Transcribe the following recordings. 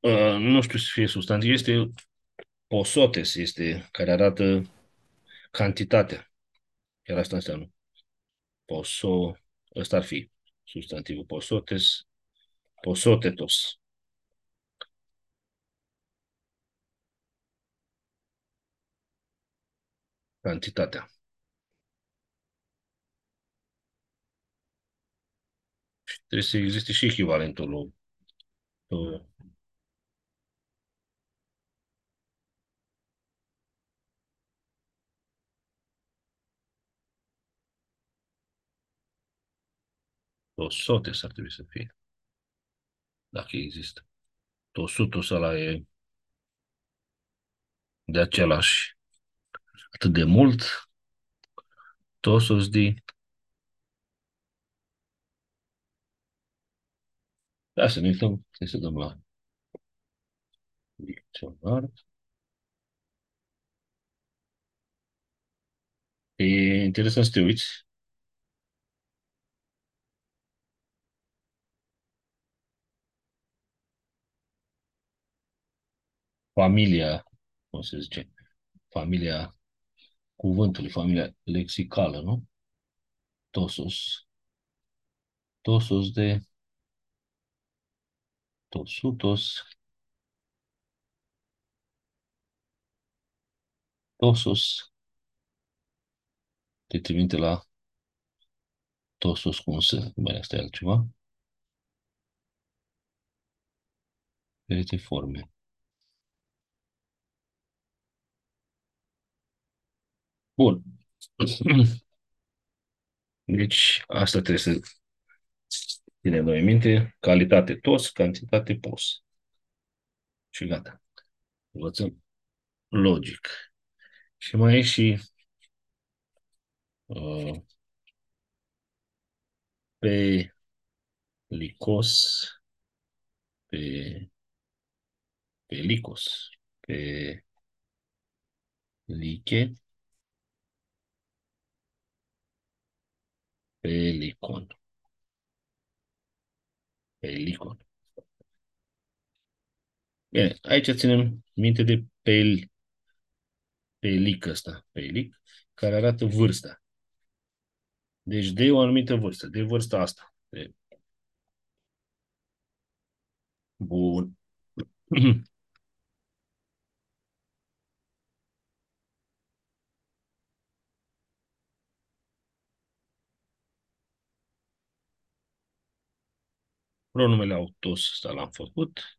Nu știu să fie substantiv, este posotes, este care arată cantitatea. Chiar asta înseamnă. Poso, ăsta ar fi substantivul posotes, posotetos, cantitatea. Și trebuie să existe și echivalentul lui posotes ar trebui să fie, dacă există. Tosutos ăla e de același atât de mult, tosos de... Da, să ne uităm, să dăm la dicționar. E interesant să te uiți. Familia, cum se zice, familia cuvântului, familia lexicală, nu? Tosos. Tosos de tosutos, tosos, te trimite la tosos cum să, mai asta e altceva, perete forme. Bun. Deci, asta trebuie să ținem noi minte, calitate tos, cantitate pos. Și gata. Învățăm logic. Și mai e și uh, pelicos, pe, pelicos, peliche, pelicon, pelicon. Bine, aici ținem minte de pelic ăsta, pelic, care arată vârsta. Deci de o anumită vârstă, de vârsta asta. Bun. Pronumele autos, ăsta l-am făcut.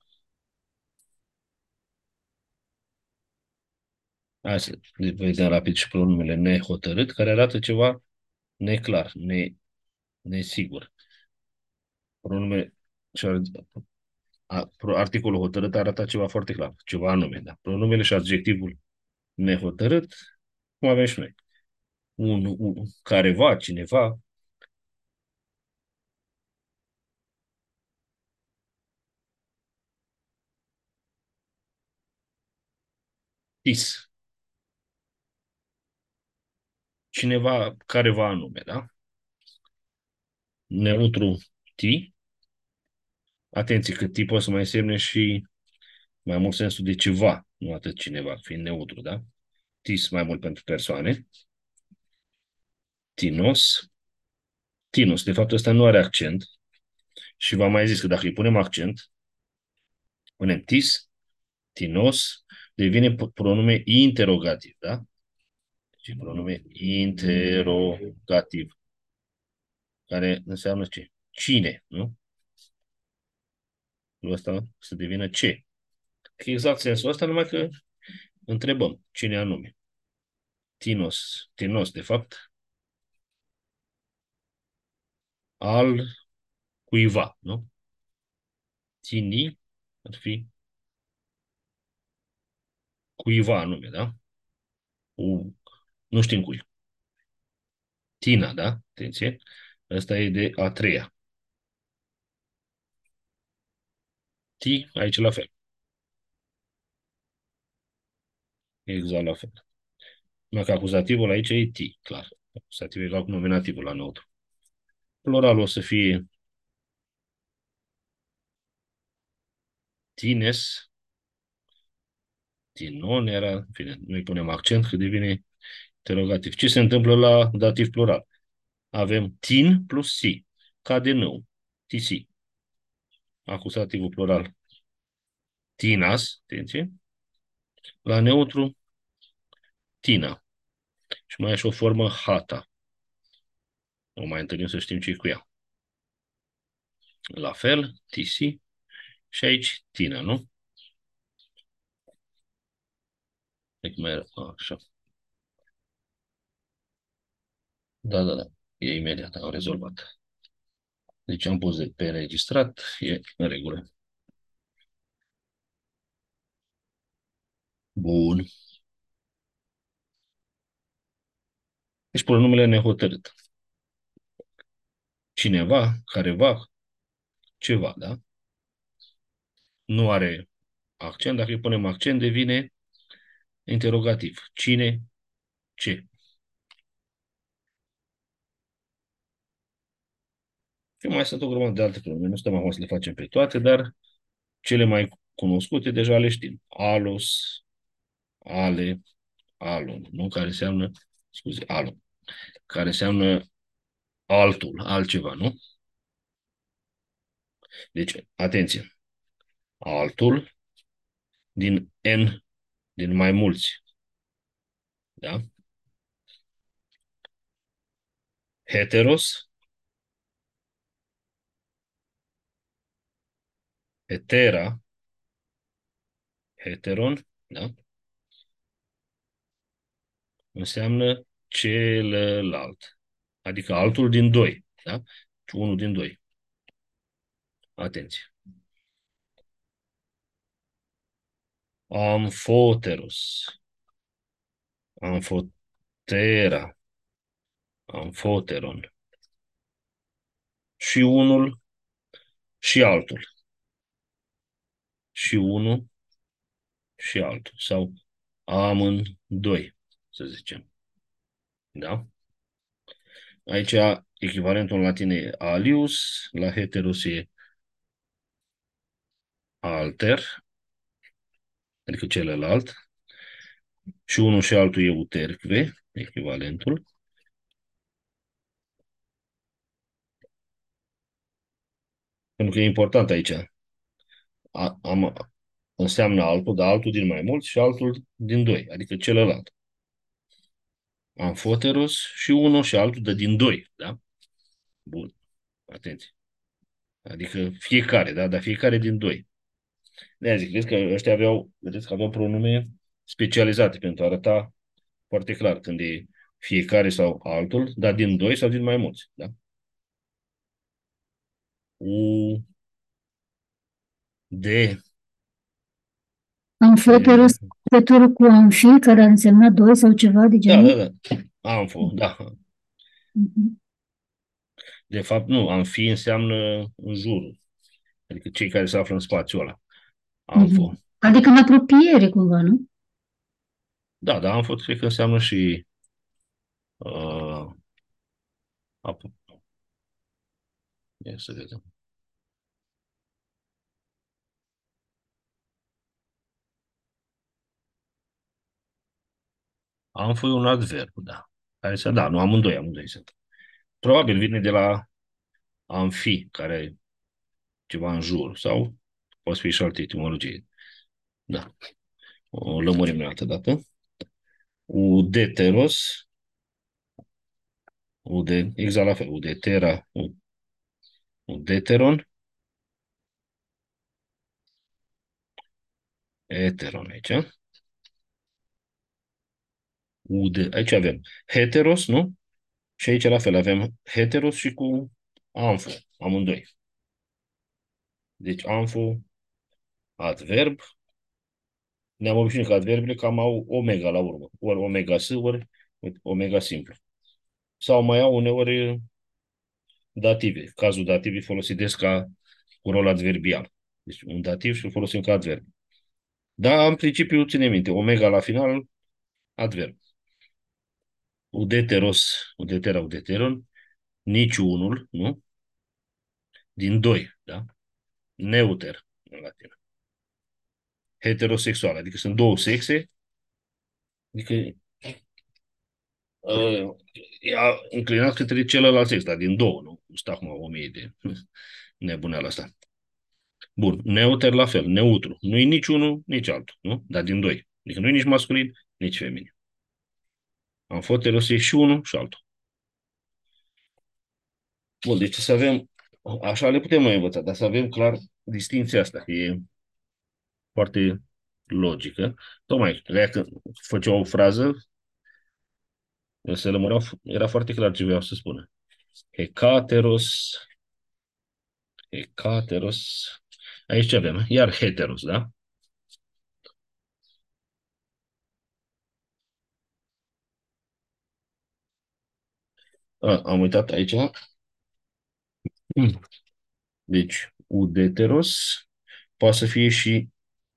Hai să vedem rapid și pronumele nehotărât, care arată ceva neclar, nesigur. Pronume, și articolul hotărât arată ceva foarte clar, ceva anume, da. Pronumele și adjectivul nehotărât, cum avem și noi. Careva, cineva, tis, cineva, careva anume, da? Neutru, ti. Atenție, că ti poate să mai însemne și mai mult sensul de ceva, nu atât cineva, fiind neutru, da? Tis mai mult pentru persoane. Tinos. Tinos, de fapt ăsta nu are accent și v-am mai zis că dacă îi punem accent, punem tis, tinos, devine pronume interogativ, da? Deci pronume interogativ, care înseamnă ce? Cine, nu? Ăsta să devină ce. Exact sensul ăsta, numai că întrebăm cine anume. Tinos, tinos, de fapt, al cuiva, nu? Tini ar fi cuiva anume, da? Nu știm cui. Tina, da? Atenție. Ăsta e de a treia. Ti, aici la fel. Exact la fel. Numai că acuzativul aici e ti, clar. Acuzativul e egal cu nominativul la neutru. Pluralul o să fie tines, tinon era, în fine, noi punem accent că devine interogativ. Ce se întâmplă la dativ plural? Avem tin plus si, ca de nou, tisi. Acuzativul plural, tinas, atenție, la neutru, tina. Și mai e și o formă hata. O mai întâlnim să știm ce cu ea. La fel, tisi și aici tina, nu? Deci mai așa. Da, da, da. E imediat, am rezolvat. Deci am pus pe înregistrat, e în regulă. Bun. Deci pronumiile nehotărât. Cineva, careva, ceva, da? Nu are accent. Dacă îi punem accent, devine interogativ. Cine, ce. Și mai sunt o grămadă de alte pronumere. Nu stăm acum să le facem pe toate, dar cele mai cunoscute deja le știm. Alos, ale, alon, nu? Care înseamnă, scuze, alon, care înseamnă altul, altceva, nu? Deci, atenție, altul din N, din mai mulți, da? Heteros, hetera, heteron, da? Înseamnă celălalt, adică altul din doi, da? Unul din doi. Atenție. Amfoteros, amfotera, amfoteron. Și unul și altul. Și unul și altul. Sau amândoi, să zicem. Da? Aici echivalentul în latin e alius, la heteros e alter, adică celălalt. Și unul și altul e uterque, echivalentul. Pentru că e important aici. Înseamnă altul, dar altul din mai mulți și altul din doi, adică celălalt. Amfoteros și unul și altul de din doi, da? Bun, atenție. Adică fiecare, da? Dar fiecare din doi. De-aia zic, vezi că ăștia vedeți că aveau pronume specializate pentru a arăta foarte clar când e fiecare sau altul, dar din doi sau din mai mulți, da? U, de, Amfoterus legătură cu amfi, care ar însemna doi sau ceva de da, da, genul? da. Amfo, da. Mhm. De fapt, nu. Amfi înseamnă în jurul. Adică cei care se află în spațiul ăla. Amfo. Mhm. Adică în apropiere, cumva, nu? Da, dar amfo cred că înseamnă și uh, apă. Ia să vedem. Amfo e un adverb, da. Care să, da, nu, amândoi sunt. Probabil vine de la amfi, care e ceva în jur, sau poate fi și alte etimologie. Da. O lămurim o altă dată. Udeteros, exact la fel, udetera, udeteron, eteron aici. Aici avem heteros, nu? Și aici la fel avem heteros și cu amfo, amândoi. Deci amfo, adverb. Ne-am obișnuit că adverbele cam au omega la urmă. Ori omega s, ori omega simplu. Sau mai au uneori dative. Cazul dativ e folosit des ca cu rol adverbial. Deci un dativ și îl folosim ca adverb. Dar în principiu ține minte, omega la final, adverb. Udeteros, udetera, udeteron, niciunul, nu? Din doi, da? Neuter, în latină. heterosexual, adică sunt două sexe, adică e înclinat către celălalt sex, dar din două, nu? Nu stă acum 1000 de nebuneală asta. Bun, neuter la fel, neutru. Nu e nici unul, nici altul, nu? Dar din doi. Adică nu e nici masculin, nici feminin. Am fost erosie și unul și altul. Bun, deci să avem, așa le putem mai învăța, dar să avem clar distinția asta, că e foarte logică. Tocmai, dacă făcea o frază, se lămureau, era foarte clar ce vreau să spună. Hecateros, hecateros. Aici ce avem? Iar heteros, da? Am uitat aici. Mm. Deci, udeteros poate să fie și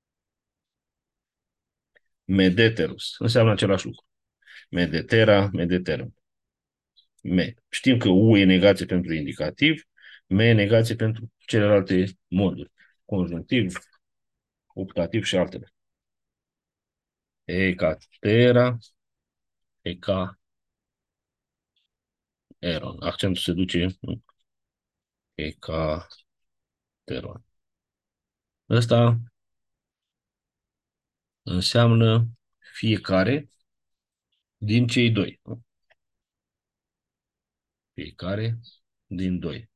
medeteros. Înseamnă același lucru. Medetera, medeterum. Me. Știm că U e negație pentru indicativ, me e negație pentru celelalte moduri. Conjunctiv, optativ și altele. Ecatera, eca, eron. Accentul se duce în ecateron. Ăsta înseamnă fiecare din cei doi. Fiecare din doi.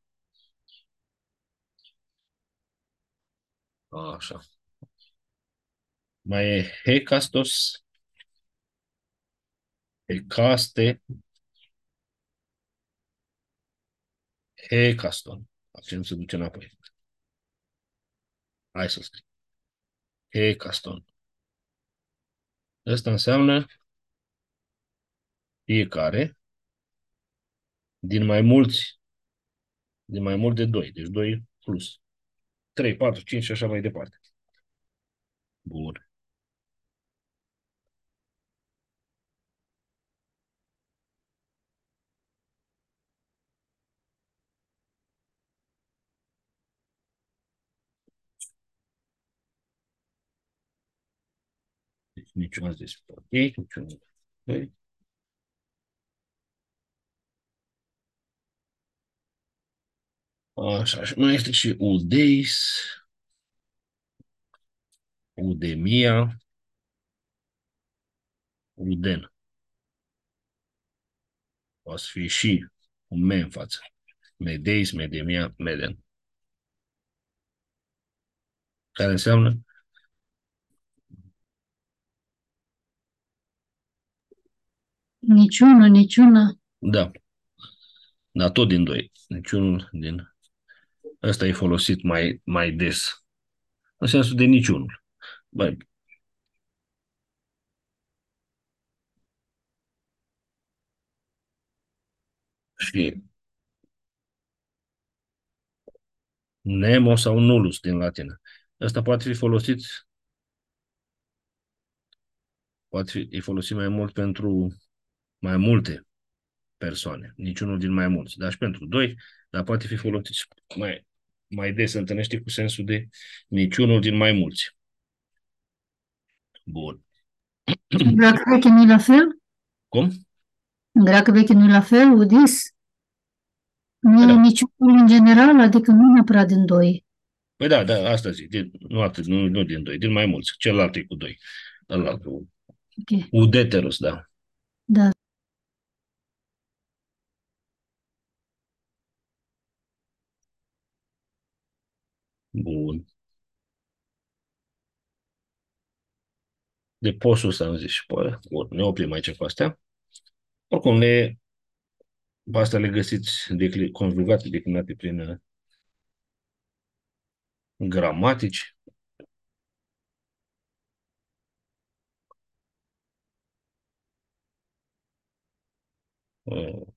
Așa. Mai e hecastos, hecaste, hecaston. Accent se duce înapoi. Hai să scriu. Hecaston. Asta înseamnă fiecare din mai mult de 2. Deci 2 plus 3, 4, 5 și așa mai departe. Bun. Deci niciuna zis ok, niciuna. Doi. Așa, și mai este și udeis, udemia, uden. O să fie și un me în față. Medeis, medemia, meden. Care înseamnă Niciunul, niciuna. da, dar tot din 2. Niciunul din... Ăsta e folosit mai des. În sensul de niciunul. Băi, și nemo sau nullus din latină. Ăsta e folosit mai mult pentru mai multe persoane, niciunul din mai mulți, dar și pentru doi, dar poate fi folosit și mai des, se întâlnește cu sensul de niciunul din mai mulți. Bun. În greacă veche nu la fel? Cum? În greacă veche nu la fel? Udis? Nu Păi e da, niciunul în general, adică nu neapărat din doi. păi da, asta zic, nu atât, nu din doi, din mai mulți, celălalt e cu doi. Ălalt cu Ok, udeterus, da. da. Bun. De posul să am zis și păi, bun, ne oprim aici cu astea. Oricum, pe astea le găsiți conjugate, declinate prin gramatici. Uh,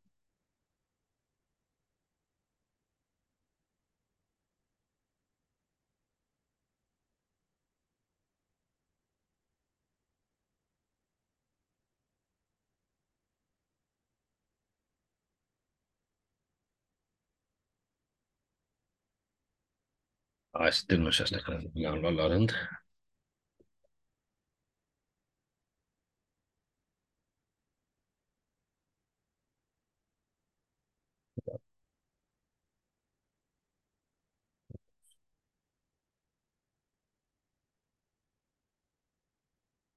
Hai să terminăm și astea, că le-am luat la rând.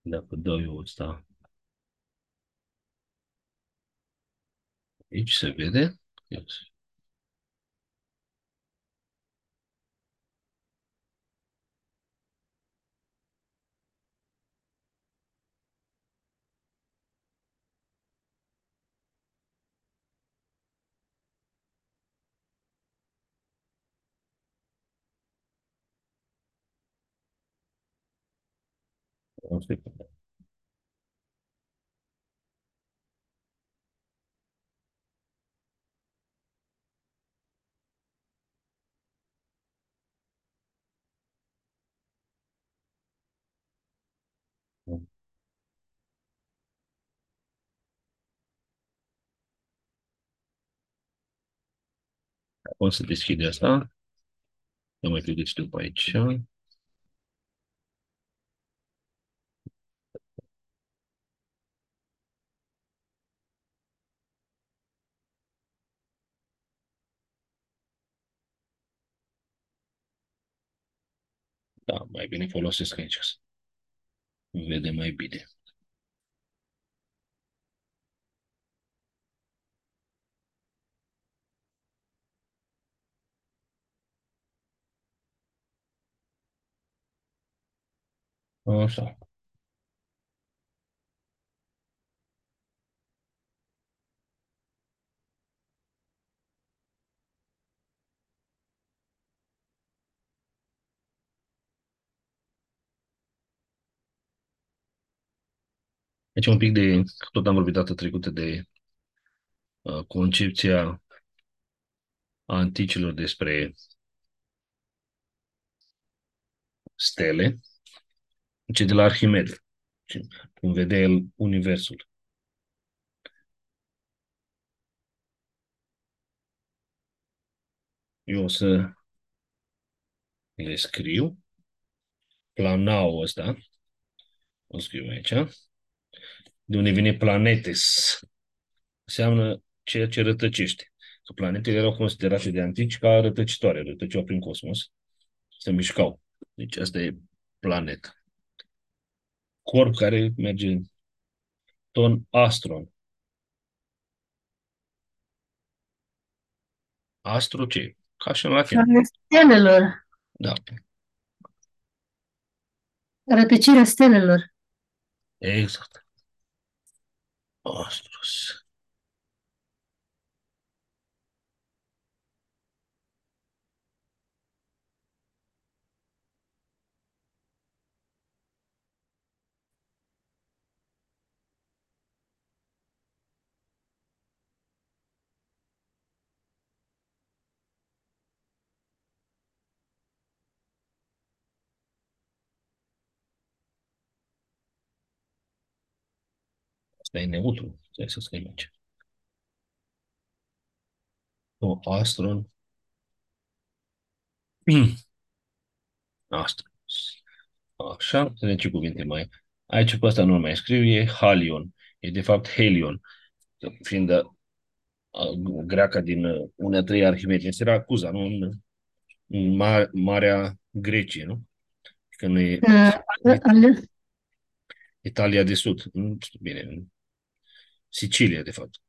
Dacă doi ăsta aici se vede. Yes. Asta e. O să deschide asta. Nu mai vedeți după aici. Da, mai bine folosesc aici. Vede mai bine. Așa. Deci un pic de, tot am vorbit data trecută de concepția anticilor despre stele, ce de la Arhimede, cum vede el universul. Eu o să le scriu, planau ăsta, o scriu aici, de unde vine planetes, înseamnă ceea ce rătăcește. Că planetele erau considerate de antici ca rătăcitoare, rătăceau prin cosmos, se mișcau. Deci asta e planet. Corp care merge în ton astron. Astro ce? Ca și în latină. Ale stelelor, Da, rătăcirea stelelor. exact. Astros. Asta e neutru. Trebuie să scriem aici. O, astron. Astros. Așa, să vedem ce cuvinte mai. Aici pe ăsta nu mai scriu, e halion. E de fapt helion. Fiind greaca din unea trei Arhimede. Era acuza, nu? În Marea Grecie, nu? Că nu e Ale, Italia de Sud. Nu știu bine, în Sicilia, de fapt.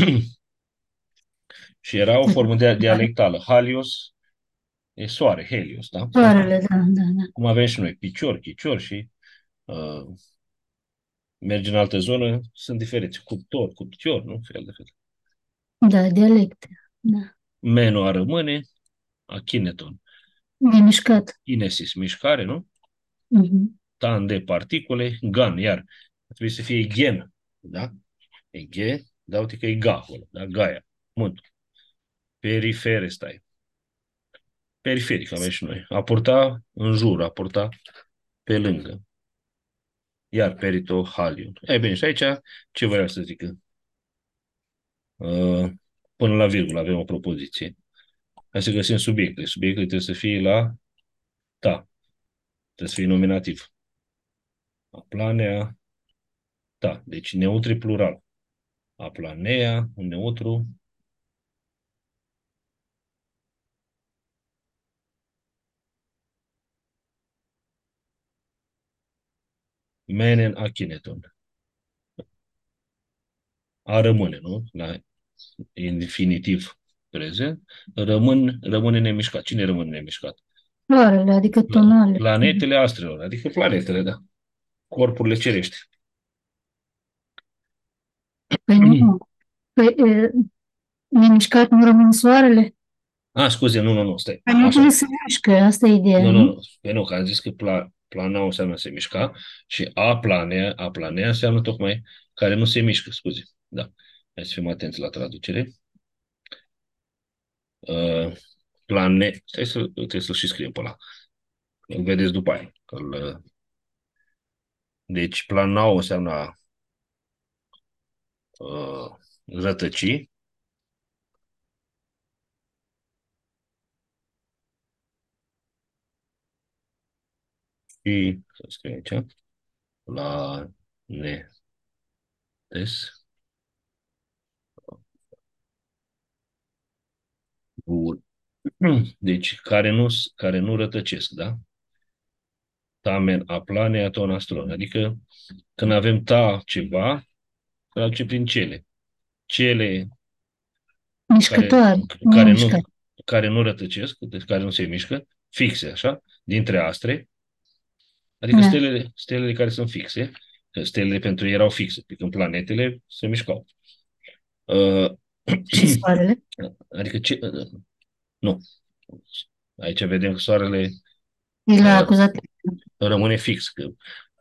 Și era o formă de dialectală. Halios e soare, Helios, da? soarele, da, da, da. Cum avem și noi, picior, chicior și uh, mergi în altă zonă, sunt diferiți. Cuptor, cuptior, nu? Fel de fel. Da, dialecte, da. Meno a rămâne, akineton. De mișcat. Kinesis, mișcare, nu? Mhm. Tan de particule, gan, iar. Trebuie să fie gen, da? E ge, da, uite că e ga acolo, da? Gaia, mântul. Perifere, stai. Periferic avem și noi. A purta în jur, a purta pe lângă. Iar peritohalion. Ei bine, și aici ce vreau să zic? Uh, Până la virgulă avem o propoziție. Hai să găsim subiectele. Subiectele trebuie să fie la ta. Trebuie să fie nominativ. Aplanea, ta. Deci neutri plural. Aplanea, un neutru. Menen akineton. A rămâne, nu? La infinitiv prezent, rămâne nemișcat. Cine rămâne nemișcat? Soarele, adică tonale. Planetele astrelor, adică planetele, da. Corpurile cerești. Păi nu. Păi, nemișcat nu rămâne soarele? Scuze, nu, stai. Planetele Așa. se mișcă, asta e ideea, Nu. nu? Păi nu, că am zis că plana înseamnă se mișca și a planea înseamnă tocmai care nu se mișcă, scuze. Da. Hai să fim atenți la traducere. Trebuie să-l și scriem pe ăla. Îl vedeți după aia. Deci planau înseamnă uh, rătăci. Și, să scriem aici, planetes. Bun. Deci, care nu rătăcesc, da? Tamen a plane aton astron. Adică, când avem ta ceva, traduce prin cele. Cele care, Mișcătoare, care nu, nemișcat. care nu rătăcesc, deci care nu se mișcă, fixe, așa, dintre astre, adică Da. stelele care sunt fixe, că stelele pentru ei erau fixe, pe când planetele se mișcau. Uh, Și soarele. adică nu. Aici vedem că soarele El a uh, acuzat. rămâne fix, că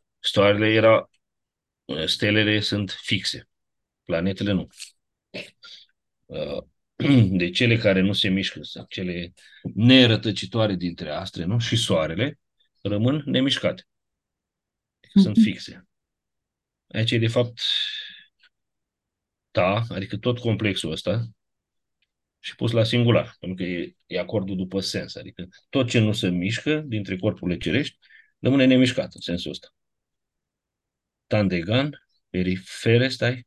stelele sunt fixe, planetele nu. Uh, de cele care nu se mișcă, sau cele nerătăcitoare dintre astre, nu? Și soarele rămân nemișcate, sunt Mhm. fixe. Aici e de fapt adică tot complexul ăsta și pus la singular, pentru că e acordul după sens, adică tot ce nu se mișcă dintre corpurile cerești rămâne nemișcat în sensul ăsta. Tandegan, perifere, stai,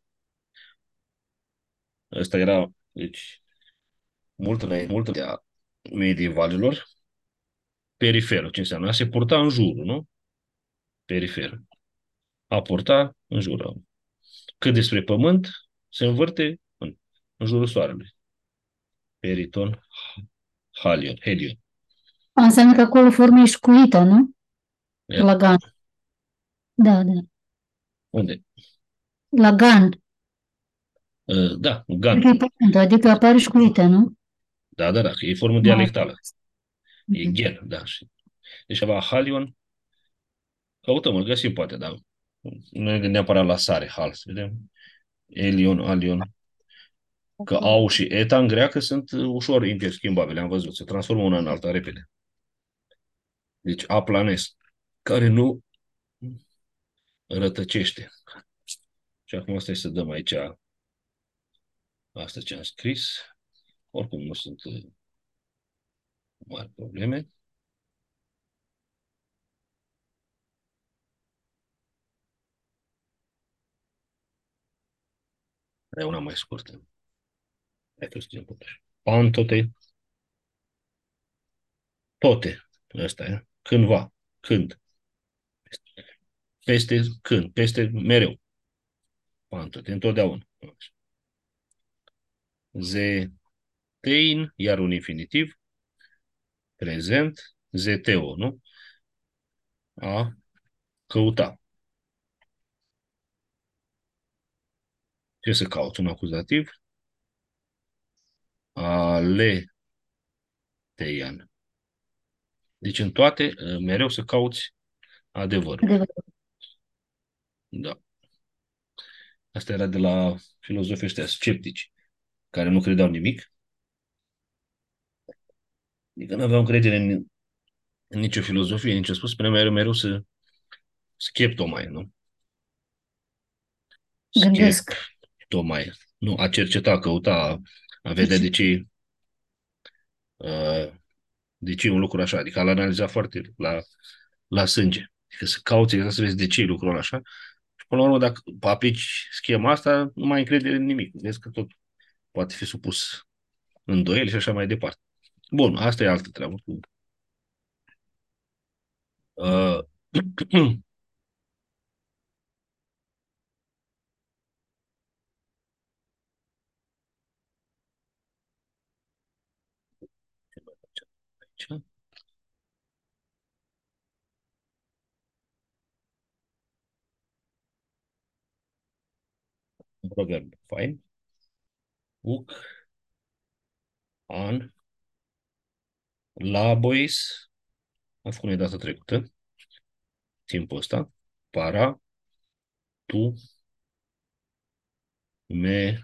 ăsta era, deci, mult de medievalilor, periferul, ce înseamnă? A se purta în jurul, nu? Perifer. A purta în jurul. Cât despre pământ, se învârte în jurul soarelui. Periton, helion. Înseamnă că acolo forma e șcuită, nu? Ia, La gan. Da, da. unde? La gan. Da, Cred că gan. e pământul, adică apare șcuită, nu? Da, că e formă Da. dialectală. E Mhm. gen, da. Deci avea halion, căutăm, îl găsim poate, dar nu e neapărat la sare, hal, să vedem. Elion, alion, că au și eta în greacă sunt ușor interschimbabile, am văzut, se transformă una în alta repede. Deci aplanes, care nu rătăcește. Și acum asta e să dăm aici asta ce am scris. Oricum nu sunt mari probleme. E una mai scurtă. Hai că scriem totuși. Pantote, tote. Ăsta e. Cândva. Când. Peste când. Peste mereu. Pantote. Întotdeauna. Zetein, iar un infinitiv. Prezent. Zeteo, nu? A căuta. Ce să caut? Un acuzativ. Aleteian. Deci în toate, mereu să cauți adevărul. Adevărat. Da. Asta era de la filozofii ăștia sceptici, care nu credeau nimic. Adică nu aveau încredere în nicio filozofie, nicio spus, spunea mereu să scheptomai, nu? Gândesc. Scheptomai. Nu, a cerceta, a căuta, a vedea uh, de ce e un lucru așa. Adică a analiza foarte la sânge. Adică să cauți exact să vezi de ce e lucrul ăla așa. Și până la urmă, dacă aplici schema asta, nu mai ai încredere în nimic. Vezi că tot poate fi supus îndoieli și așa mai departe. Bun, asta e altă treabă. Uh, Ce? Un proverb. Fain. Uc, an, labois. Am făcut noi data trecută. Timpul ăsta. Para, tu, me,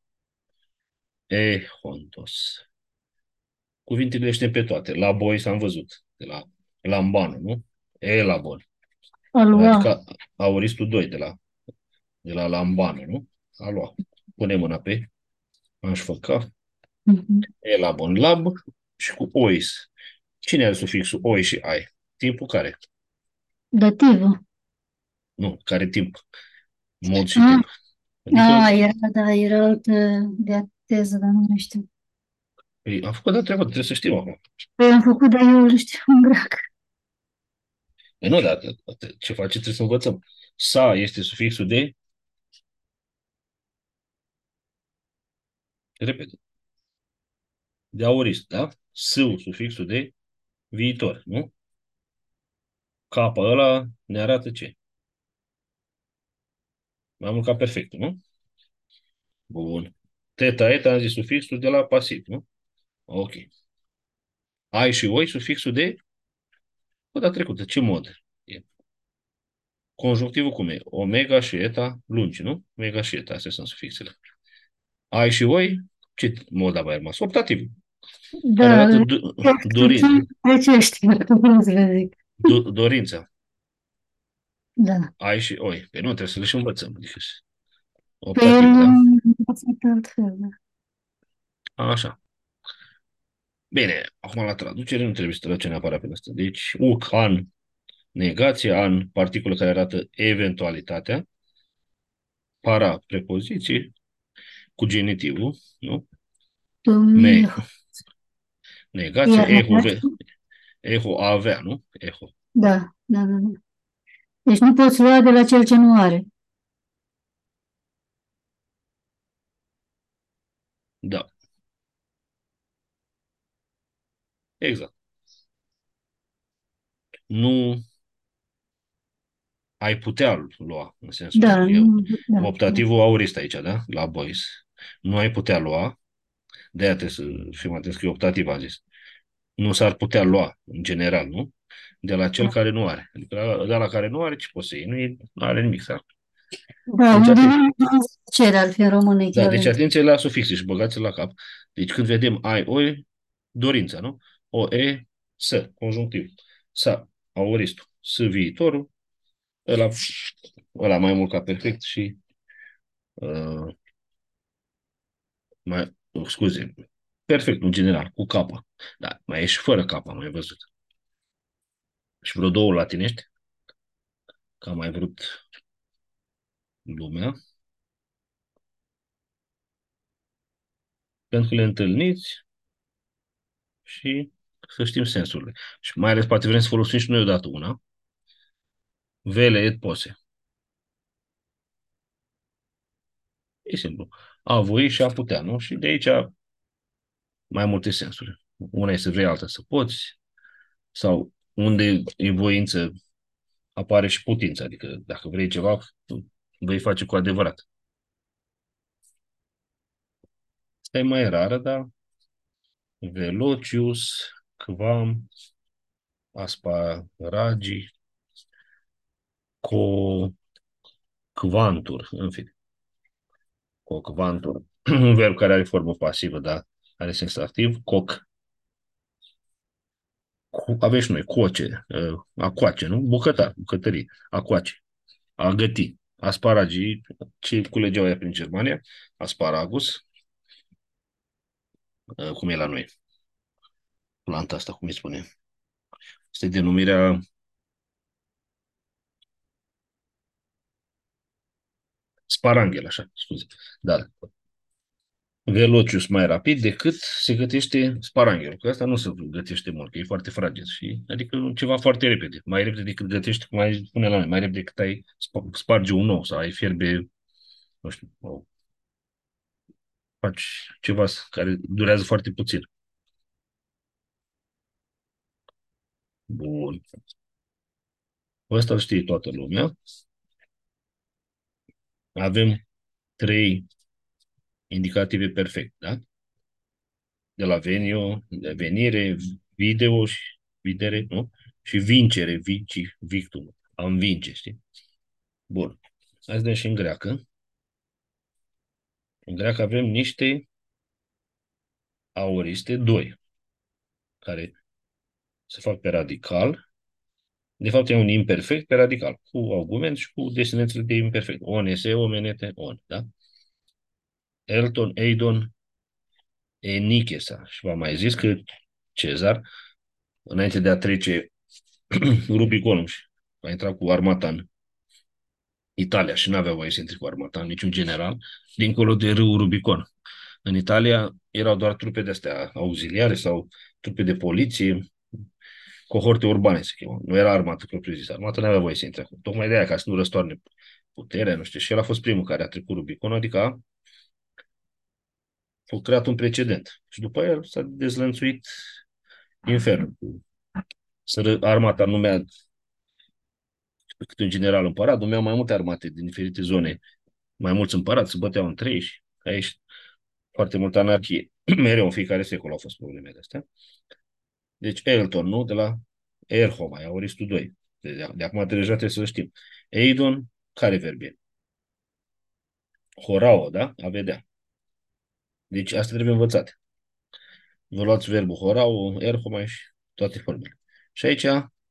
hontos. Cuvintele le știm pe toate. Labois am văzut. De la Lambano, nu? Elabor. A lua. Adică auristul 2 de la Lambano, nu? A lua. Pune mâna pe. Aș făca. Mhm. Elabon. Lab și cu ois. Cine are sufixul oi și ai? Timpul care? Dativă. Nu, care timp? Mod și Ah, timp. Adică, era altă de teză, dar nu mai știu. păi, am făcut de treabă, trebuie să știm acum. Păi am făcut, dar eu îl știu în greacă. Păi nu, dar ce face trebuie să învățăm. Sa este sufixul de, repede, de aorist, da? Său, sufixul de viitor, nu? Capa ăla ne arată ce? Mai mult ca perfect, nu? Bun. Teta, eta, am zis sufixul de la pasiv, nu? Ok. Ai și oi, sufixul de, data trecută, ce mod? E. Conjunctivul cum e? Omega și eta lungi, nu? Omega și eta, astea sunt sufixele. Ai și oi, ce mod a mai rămas? Optativ, care Da, arată explici de ce știu, cum să vă zic. dorința. Da. Ai și oi. Pe nu, trebuie să le și învățăm. Adică Pe el optativul, da? învățat altfel, da. Așa. Bine, acum la traducere nu trebuie să traducem neapărat pe asta. Deci, uc, an, negație, an, particulă care arată eventualitatea, para, prepoziție, cu genitivul, nu? Me, Domnul, negație, iar eho, a avea, nu? Eho, da, da, da, da. Deci nu poți lua de la cel ce nu are. da, exact. Nu ai putea lua, în sensul Da, eu. nu, da, da. Optativul aurist aici, da? La boys. Nu ai putea lua, de-aia trebuie să fim atenți că e optativ, am zis. Nu s-ar putea lua, în general, nu? De la cel care nu are. Adică de la care nu are, ce poți să iei? Nu are nimic să. Da, Deci, nu atenție. devine cer al fi în română Da, deci echivalent. atenție la sufixe și băgați la cap. Deci când vedem ai, oi, dorința, nu? O, e, să, conjunctiv. Sa, auristul. Să, viitorul. Ăla, ăla mai mult ca perfect și uh, mai, scuze, perfect în general, cu capa. Da, mai e și fără capa, am mai văzut. Și vreo două latinești, că am mai vrut lumea, pentru că le întâlniți și să știm sensurile. Și mai ales poate vrem să folosim și noi odată una. Vele et pose. E simplu. A voi și a putea, nu? Și de aici mai multe sensuri. Una e să vrei, alta să poți, sau unde e voință apare și putința. Adică dacă vrei ceva, vei face cu adevărat. Asta e mai rară, dar velocius, quam, asparagi, co, quantur, în fine, co quantur. Un verb care are formă pasivă, dar are sens activ, coc. Avem și noi coce, acoace, nu? Bucătărie, acoace, a găti. Asparagii, ce culegeau aia prin Germania, asparagus, cum e la noi, planta asta, cum îi spune. Este denumirea sparanghel, așa, scuze. Da, velocius mai rapid decât se gătește sparanghelul. Că asta nu se gătește mult, că e foarte fragil. Și, adică ceva foarte repede. Mai repede decât gătești, cum ai spune la noi, mai repede decât ai sparge un ou sau ai fierbe, nu știu, faci ceva care durează foarte puțin. Bun. Ăsta îl știe toată lumea. Avem trei indicative perfect, da? De la venio, de venire, video și videre, nu? Și vincere, vici, victum. A învinge, știi? Bun. Hai să vedem și în greacă. În greacă avem niște aoriste, doi, care se fac pe radical. De fapt, e un imperfect pe radical, cu argument și cu desinențele de imperfect. On, ese, omenete, on, da? Elton, Eidon, Enichesa. Și v-am mai zis că Cezar, înainte de a trece Rubiconul și a intrat cu armata în Italia și nu avea voie să intre cu armata, niciun general, dincolo de râul Rubicon. În Italia erau doar trupe de-astea auxiliare sau trupe de poliție, cohorte urbane se chemau. Nu era armată propriu-zisă. Armata nu avea voie să intre acolo. Tocmai de aia, ca să nu răstoarne puterea, nu știu. Și el a fost primul care a trecut Rubicon, adică a creat un precedent. Și după aia s-a dezlănțuit infernul. Armata numea câte un general împărat, numeau mai multe armate din diferite zone, mai mulți împărați, se băteau între ei și aici foarte multă anarhie. Mereu în fiecare secol au fost probleme de astea. Deci Elton, nu? De la Erhoma, Aoristul 2. De acum deja trebuie să știm. Eidon, care verb e? Horao, da? A vedea. Deci asta trebuie învățate. Vă luați verbul horao, Erhoma și toate formele. Și aici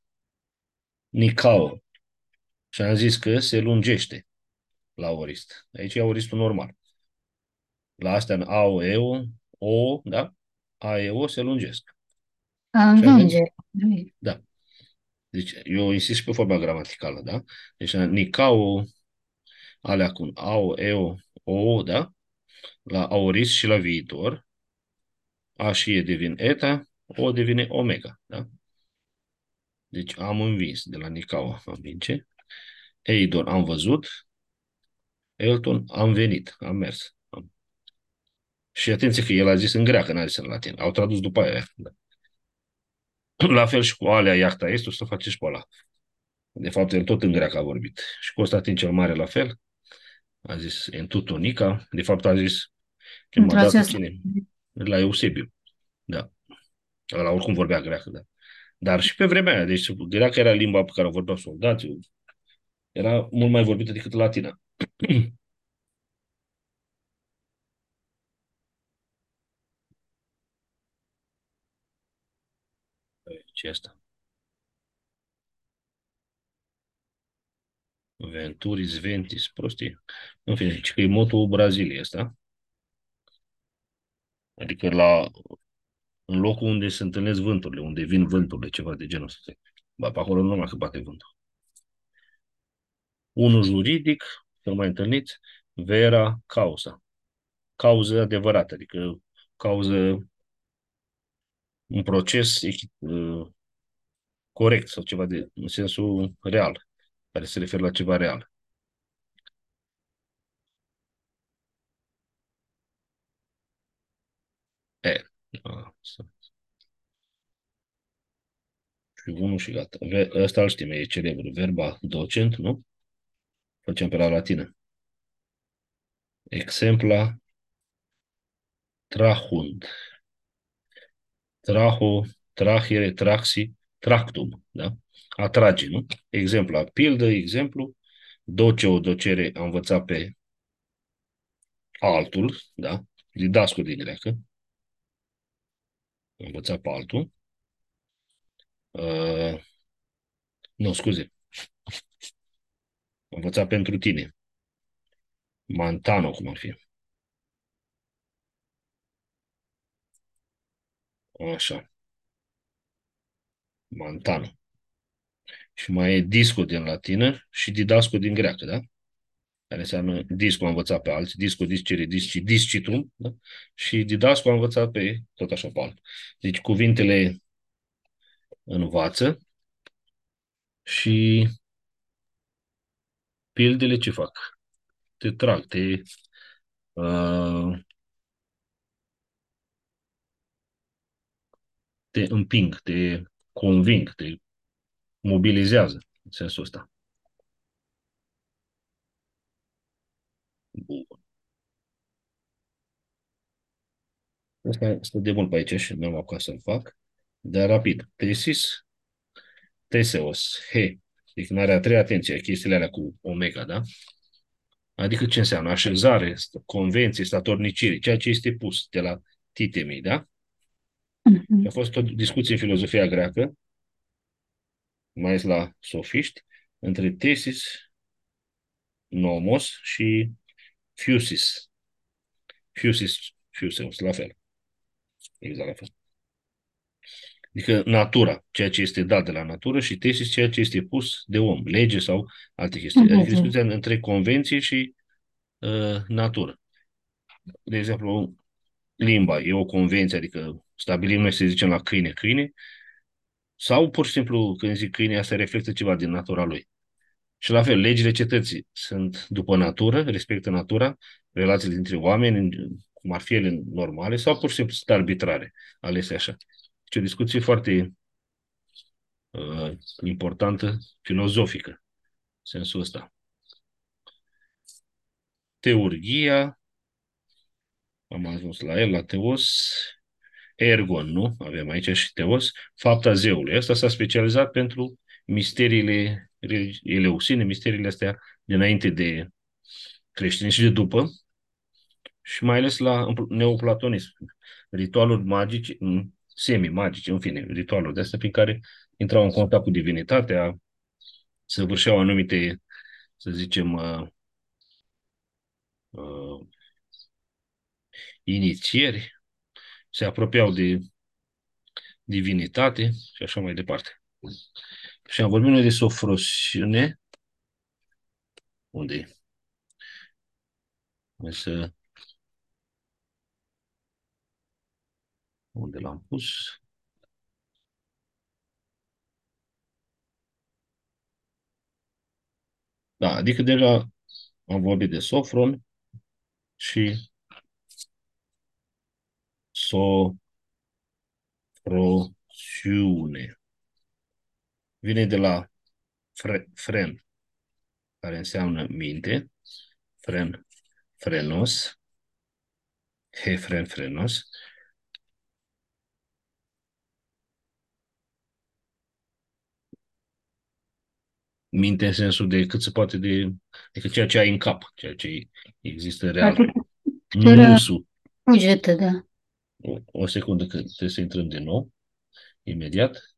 Nicao. Și am zis că se lungește la aorist. Aici e aoristul normal. La astea în AO, EO, O, da? A, E, O se lungesc. A Și avem, învinge. da. Deci eu insist și pe forma gramaticală, da? Deci Nicao, alea cu AO, EO, O, da? La aorist și la viitor, A și E devin eta, O devine omega, da? Deci am învins de la Nicao, am vince. Eidon, am văzut. Elton, am venit, am mers. Și atenție că el a zis în greacă, n-a zis în latin. Au tradus după aia. Da. La fel și cu alea iacta este, o să faceți și pe ăla. De fapt, el tot în greacă a vorbit. Și Constantin cel Mare la fel. A zis în tutonica. De fapt, a zis prima Într-o dată această. cine? La Eusebiu. Da. La oricum vorbea greacă, da. Dar și pe vremea aia. Deci greacă era limba pe care o vorbeau soldații. Era mult mai vorbită decât latina. Ce asta? Venturis ventis, prostii. În fine, zice că e motul Braziliei ăsta. Adică în locul unde se întâlnesc vânturile, unde vin vânturile, ceva de genul ăsta. Ba, pe acolo nu numai că bate vântul. Unul juridic, cel mai întâlnit, vera causa. Cauză adevărată, adică cauză, un proces corect sau ceva în sensul real, care se referă la ceva real. E, și unul și gata. Ăsta îl știm, e celebru. Verba docent, nu? Facem pe la latină. Exempla trahund. Traho, trahere, traxi, tractum, da? Atrage, nu? Exemplu, pildă, exemplu, doce, o docere, a învățat pe altul, da? Didascul din greacă, a învățat pe altul. Uh, nu, scuze, a învățat pentru tine. Mantano, cum ar fi. Așa, Mantano. Și mai e disco din latină și didasco din greacă, da? Care înseamnă disco a învățat pe alții, disco, discere, disci, discitum, da? Și didasco a învățat pe tot așa pe altul. Deci cuvintele învață și pildele ce fac? Te trag, uh, te împing, te conving, te mobilizează, în sensul ăsta. Bun. Asta stă de mult pe aici și nu am apucat să-l fac. Dar rapid. Tesis, teseos, he. Deci în area a treia, atenție, chestiile alea cu omega, da? Adică ce înseamnă? Așezare, convenție, statornicire, ceea ce este pus de la titemii, da? Și a Mhm. fost o discuție în filozofia greacă, mai ales la sofiști, între tesis, nomos și fusis. Fuseus, la fel. Exact la fel. Adică natura, ceea ce este dat de la natură și tesis, ceea ce este pus de om, lege sau alte chestii. Adică Înțeleg. discuția între convenție și natură. De exemplu, limba e o convenție, adică stabilim noi să zicem la câine, câine, sau pur și simplu când zic câine, asta reflectă ceva din natura lui. Și la fel, legile cetății sunt după natură, respectă natura, relațiile dintre oameni, cum ar fi ele normale, sau pur și simplu sunt arbitrare, alese așa. Deci o discuție foarte importantă, filozofică, în sensul ăsta. Teurgia, am ajuns la el, la teos, ergon, nu? Avem aici și teos, fapta zeului. Asta s-a specializat pentru misteriile eleusine, misteriile astea dinainte de creștini și de după, și mai ales la neoplatonism. Ritualuri magice, semi-magice, în fine, ritualuri de astea prin care intrau în contact cu divinitatea, săvârșeau anumite, să zicem, uh, inițieri, se apropiau de divinitate și așa mai departe. Și am vorbit noi de sofrosiune, unde e? Hai să... Unde l-am pus? Da, adică deja am vorbit de sofron și sofrosiune. Vine de la fren, care înseamnă minte, fren, frenos, fren, frenos, minte în sensul de cât se poate de, adică ceea ce ai în cap, ceea ce există real. Adică era Nusul. cugetă, da. O secundă că trebuie să intrăm din nou, imediat.